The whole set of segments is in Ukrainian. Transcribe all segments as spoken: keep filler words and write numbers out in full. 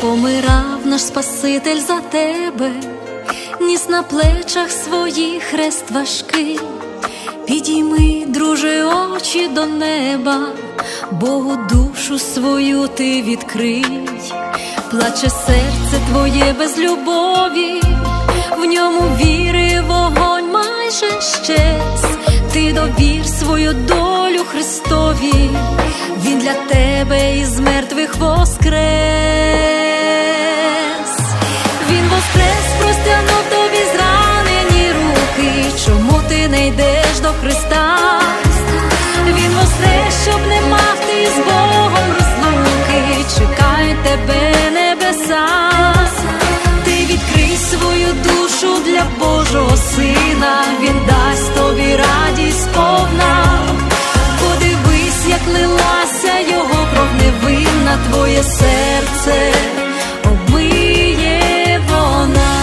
помирав наш Спаситель за тебе, ніс на плечах своїх хрест важкий. Підійми, друже, очі до неба, Богу душу свою ти відкрий. Плаче серце твоє без любові, в ньому віри вогонь майже щез. Ти довір свою долю Христові, Він для тебе із мертвих воскрес. Він воскрес, простягнув тобі зранені руки. Чому ти не йдеш до Христа? Він воскрес, щоб не мав ти з Богом розлуки. Чекають тебе небеса. Ти відкрий свою душу для Божого Сина, Він дасть тобі радість повна. Подивись, як лилася Його кров невинна, твоє серце обмиє вона.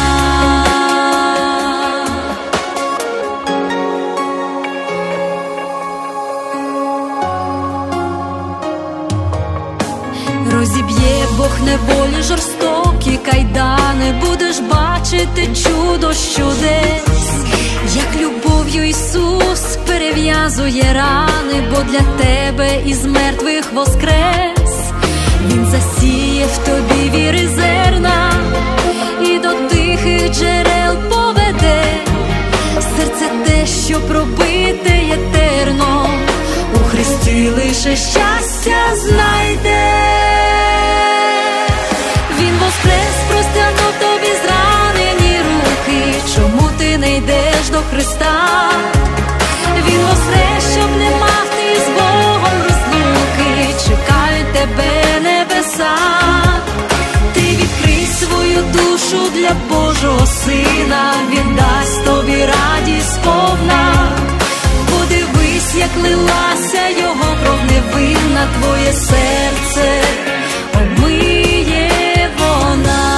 Розіб'є Бог неволі жорстокі кайдани, будеш бачити чудо з чудес, як любов'ю Ісус перев'язує рани, бо для тебе із мертвих воскрес. Він засіє в тобі віри зерна і до тихих джерел поведе. Серце те, що пробите єтерно, у Христі лише щастя знайде. Він воскрес, простягнув тобі зранені руки. Чому ти не йдеш до Христа? Він воскрес, щоб не мав ти з Богом розлуки. Чекають тебе небеса. Ти відкрий свою душу для Божого Сина, Він дасть тобі радість повна. Подивись, як лилася Його кров невинна, твоє серце обмиє вона.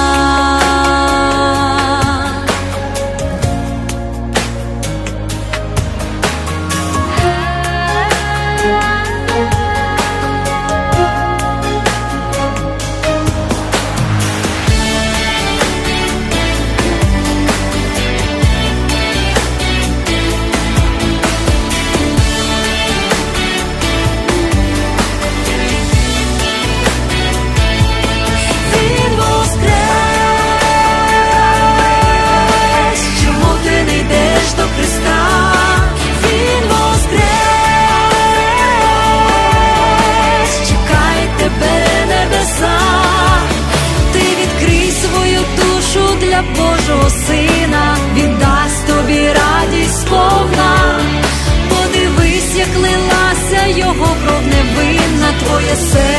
Божого Сина, Він дасть тобі радість повна. Подивись, як лилася Його кров невинна, твоє серце